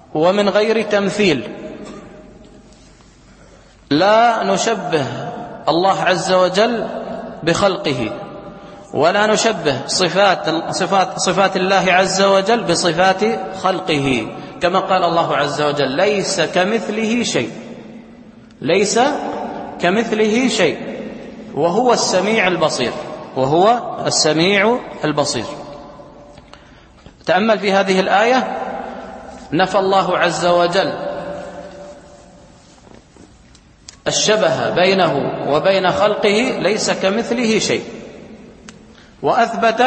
ومن غير تمثيل. لا نشبه الله عز وجل بخلقه، ولا نشبه صفات الله عز وجل بصفات خلقه، كما قال الله عز وجل: ليس كمثله شيء، ليس كمثله شيء، وهو السميع البصير، وهو السميع البصير. تأمل في هذه الآية، نفى الله عز وجل الشبه بينه وبين خلقه، ليس كمثله شيء، وأثبت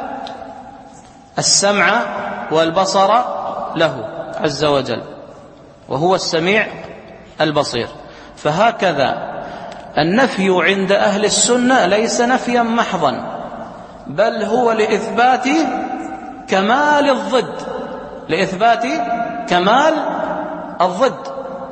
السمع والبصر له عز وجل، وهو السميع البصير. فهكذا النفي عند أهل السنة ليس نفيا محضا، بل هو لإثبات كمال الضد، لإثبات كمال الضد.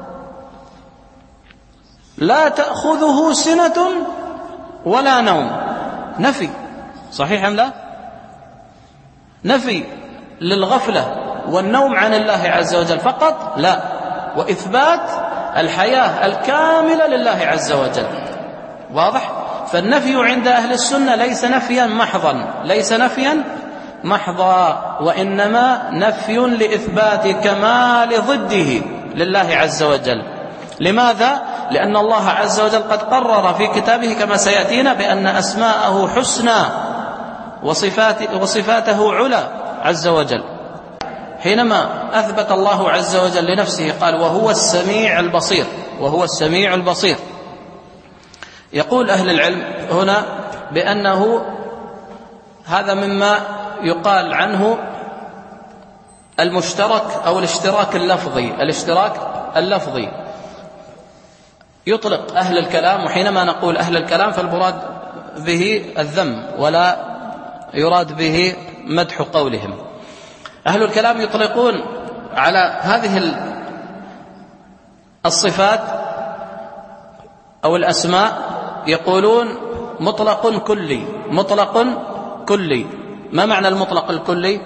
لا تأخذه سنة ولا نوم، نفي صحيح أم لا؟ نفي للغفلة والنوم عن الله عز وجل فقط؟ لا، وإثبات الحياة الكاملة لله عز وجل. واضح؟ فالنفي عند أهل السنة ليس نفيا محضا، ليس نفيا محضا، وإنما نفي لإثبات كمال ضده لله عز وجل. لماذا؟ لأن الله عز وجل قد قرر في كتابه كما سيأتينا بأن أسماءه حسنى وصفاته علا عز وجل. حينما أثبت الله عز وجل لنفسه قال: وهو السميع البصير، وهو السميع البصير. يقول أهل العلم هنا بأنه هذا مما يقال عنه المشترك أو الاشتراك اللفظي. الاشتراك اللفظي يطلق أهل الكلام، وحينما نقول أهل الكلام فالمراد به الذم ولا يراد به مدح قولهم. أهل الكلام يطلقون على هذه الصفات أو الأسماء، يقولون مطلق كلي. مطلق كلي. ما معنى المطلق الكلي؟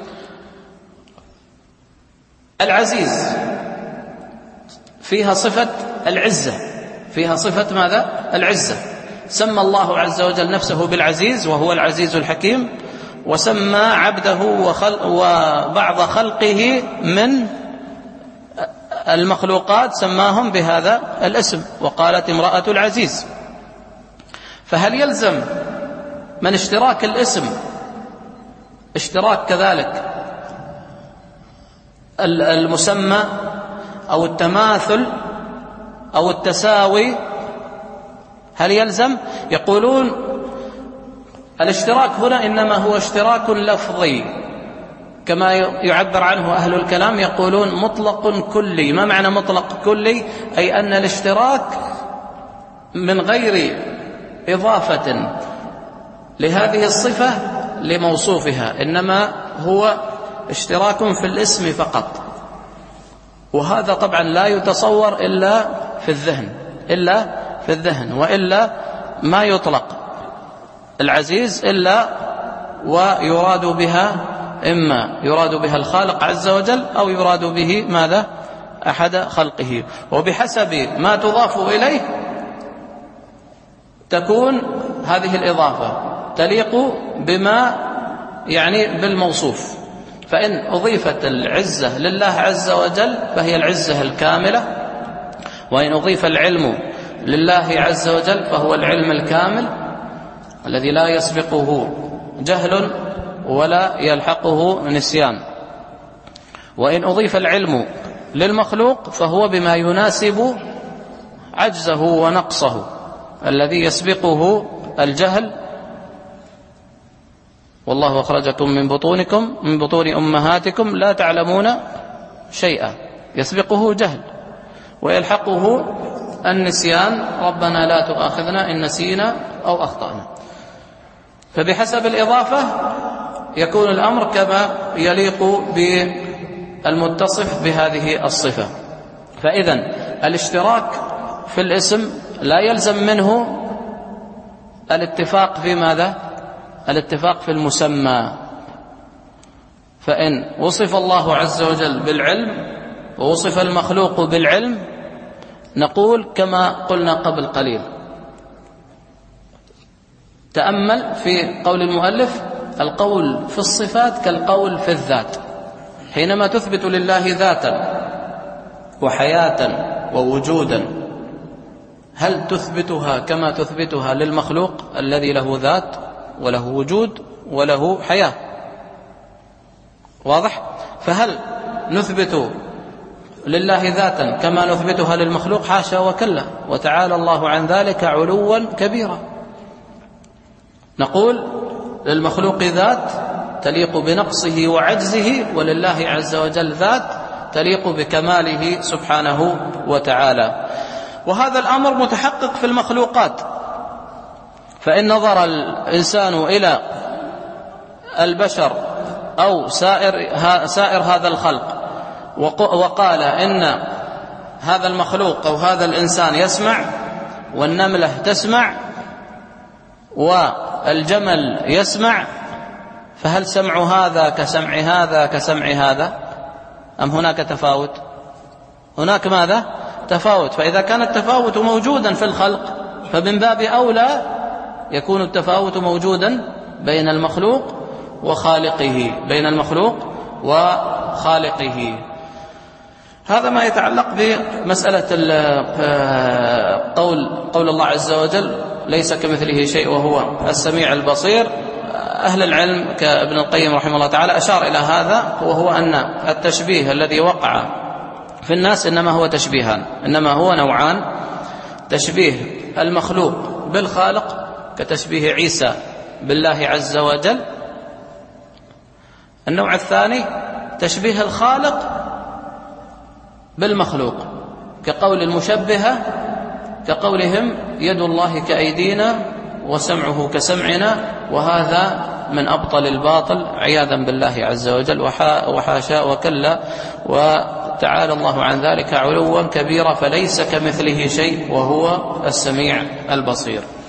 العزيز فيها صفة العزة، فيها صفة ماذا؟ العزة. سمى الله عز وجل نفسه بالعزيز وهو العزيز الحكيم، وسمى عبده وبعض خلقه من المخلوقات سماهم بهذا الاسم، وقالت امرأة العزيز. فهل يلزم من اشتراك الاسم اشتراك كذلك المسمى أو التماثل أو التساوي؟ هل يلزم؟ يقولون الاشتراك هنا إنما هو اشتراك لفظي، كما يعبر عنه أهل الكلام، يقولون مطلق كلي. ما معنى مطلق كلي؟ أي أن الاشتراك من غير إضافة لهذه الصفة لموصوفها، إنما هو اشتراك في الاسم فقط. وهذا طبعا لا يتصور إلا في الذهن، إلا في الذهن، وإلا ما يطلق العزيز إلا ويراد بها إما يراد بها الخالق عز وجل أو يراد به ماذا؟ أحد خلقه. وبحسب ما تضاف إليه تكون هذه الإضافة تليق بما يعني بالموصوف. فإن أضيفت العزة لله عز وجل فهي العزة الكاملة، وإن أضيف العلم لله عز وجل فهو العلم الكامل الذي لا يسبقه جهل ولا يلحقه نسيان. وإن أضيف العلم للمخلوق فهو بما يناسب عجزه ونقصه الذي يسبقه الجهل. والله أخرجكم من بطون أمهاتكم لا تعلمون شيئا، يسبقه جهل ويلحقه النسيان، ربنا لا تؤاخذنا إن نسينا أو أخطأنا. فبحسب الإضافة يكون الأمر كما يليق بالمتصف بهذه الصفة. فإذن الاشتراك في الاسم لا يلزم منه الاتفاق في ماذا؟ الاتفاق في المسمى. فإن وصف الله عز وجل بالعلم ووصف المخلوق بالعلم نقول كما قلنا قبل قليل. تأمل في قول المؤلف: القول في الصفات كالقول في الذات. حينما تثبت لله ذاتا وحياة ووجودا، هل تثبتها كما تثبتها للمخلوق الذي له ذات وله وجود وله حياة؟ واضح؟ فهل نثبت لله ذاتا كما نثبتها للمخلوق؟ حاشا وكلا، وتعالى الله عن ذلك علوا كبيرا. نقول للمخلوق ذات تليق بنقصه وعجزه، ولله عز وجل ذات تليق بكماله سبحانه وتعالى. وهذا الأمر متحقق في المخلوقات. فإن نظر الإنسان إلى البشر أو سائر هذا الخلق وقال إن هذا المخلوق أو هذا الإنسان يسمع، والنملة تسمع، والجمل يسمع، فهل سمع هذا كسمع هذا كسمع هذا، أم هناك تفاوت؟ هناك ماذا؟ تفاوت. فإذا كان التفاوت موجودا في الخلق فمن باب أولى يكون التفاوت موجودا بين المخلوق وخالقه، بين المخلوق وخالقه. هذا ما يتعلق بمسألة قول الله عز وجل: ليس كمثله شيء وهو السميع البصير. أهل العلم كابن القيم رحمه الله تعالى أشار إلى هذا، وهو أن التشبيه الذي وقع في الناس إنما هو تشبيهان، إنما هو نوعان: تشبيه المخلوق بالخالق كتشبيه عيسى بالله عز وجل. النوع الثاني تشبيه الخالق بالمخلوق كقول المشبهة، كقولهم: يد الله كأيدينا وسمعه كسمعنا، وهذا من أبطل الباطل عياذا بالله عز وجل، وحاشا وكلا، وتعالى الله عن ذلك علوا كبيرا، فليس كمثله شيء وهو السميع البصير.